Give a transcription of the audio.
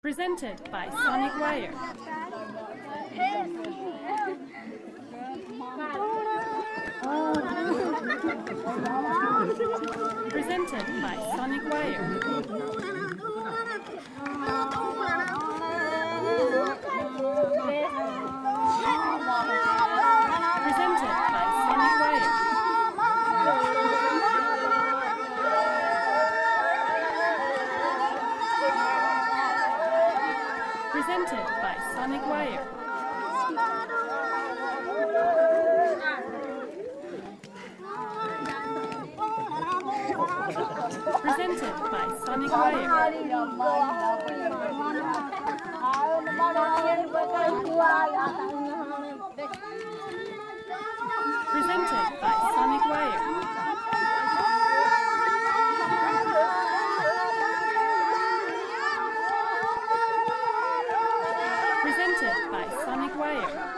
Presented by Sonic Wire. Presented by Sonic Wire. Presented by Sonic Wire. Presented by Sonic Wire. Presented by Sonic Wire. Presented by Sonic Wire. Presented by Sonic Wire.